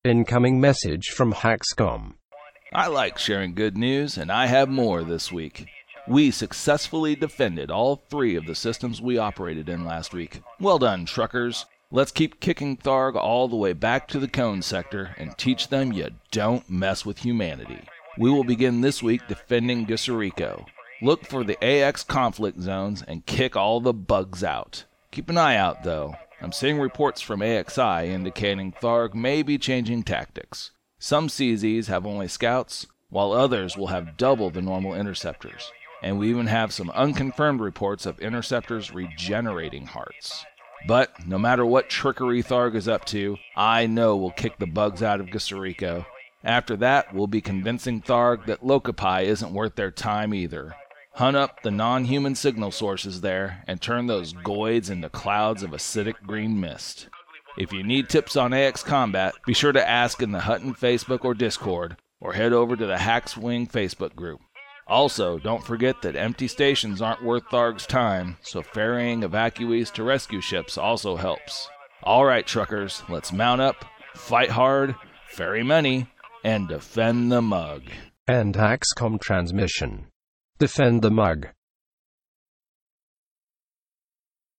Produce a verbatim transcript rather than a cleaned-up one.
Incoming message from Haxcom. I like sharing good news, and I have more this week. We successfully defended all three of the systems we operated in last week. Well done, truckers. Let's keep kicking Tharg all the way back to the Cone Sector and teach them you don't mess with humanity. We will begin this week defending Gusariko. Look for the A X conflict zones and kick all the bugs out. Keep an eye out, though. I'm seeing reports from A X I indicating Tharg may be changing tactics. Some C Zs have only scouts, while others will have double the normal interceptors. And we even have some unconfirmed reports of interceptors regenerating hearts. But no matter what trickery Tharg is up to, I know we'll kick the bugs out of Gusariko. After that, we'll be convincing Tharg that Lokapai isn't worth their time either. Hunt up the non-human signal sources there and turn those goids into clouds of acidic green mist. If you need tips on A X combat, be sure to ask in the Hutton Facebook or Discord, or head over to the Haxwing Facebook group. Also, don't forget that empty stations aren't worth Tharg's time, so ferrying evacuees to rescue ships also helps. Alright, truckers, let's mount up, fight hard, ferry many, and defend the mug. End Haxcom transmission. Defend the mug.